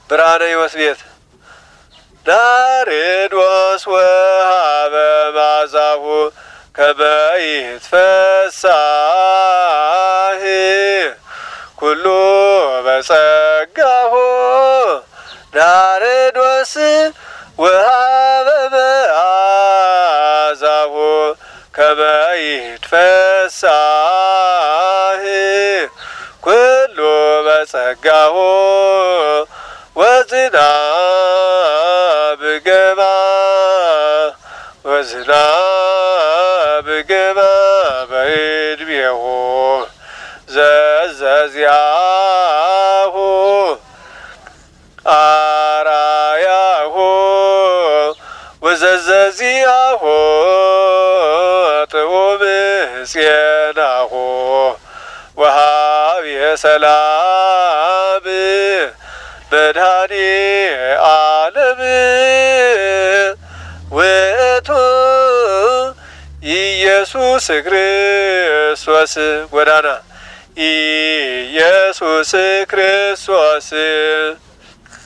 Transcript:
ብርሃነ ሕይወት ቤት ናርዶስ ወሀበ መዓዛሁ ከመ ይትፈሳህ ኩሉ በጸጋሁ ናርዶስ ወሀበ መዓዛሁ ከመ ይትፈሳህ ኩሉ በጸጋሁ ወዝናብ ገባ በዕድሜሁ ዘዘዚአሁ አራያሁ ወዘዘዚአሁ ጥዑም ፄናሁ ወሀብየ ሰላም መድኃኔ ዓለም ውእቱ ኢየሱስ ክርስቶስ ጎዳና ኢየሱስ ክርስቶስ